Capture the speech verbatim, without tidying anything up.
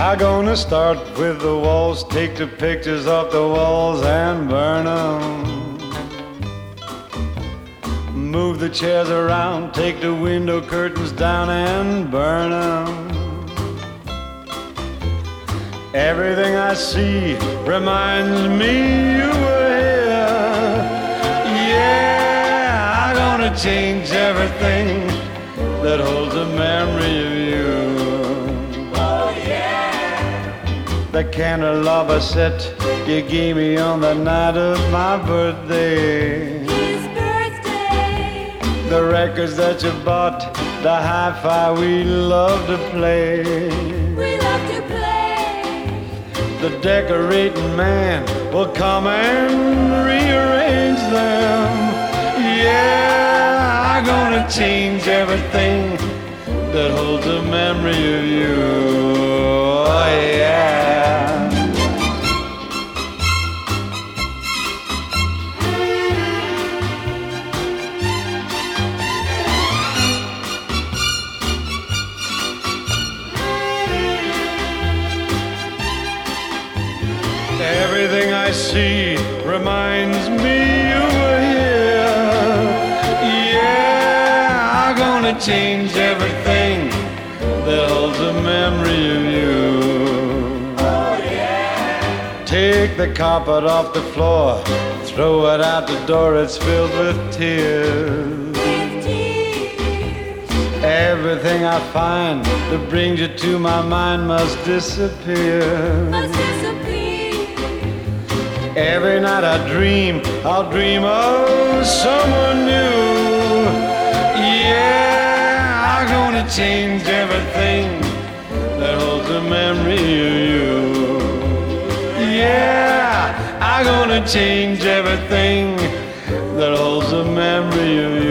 I'm gonna start with the walls, take the pictures off the walls and burn them. Move the chairs around, take the window curtains down and burn them. Everything I see reminds me you were here. Yeah, I'm gonna change everything that holds a memory of you. Oh yeah. The candelabra set you gave me on the night of my birthday. His birthday. The records that you bought, the hi-fi we love to play. We love to play. The decorating man will come and rearrange them. Yeah, I'm gonna change everything that holds a memory of you. Oh yeah. Everything I see reminds me you were here. Yeah, I'm gonna change everything that holds a memory of you. Oh yeah. Take the carpet off the floor, throw it out the door, it's filled with tears. With tears. Everything I find that brings you to my mind must disappear. Must disappear. Every night I dream, I'll dream of someone new. Yeah, I'm gonna change everything that holds a memory of you. Yeah, I'm gonna change everything that holds a memory of you.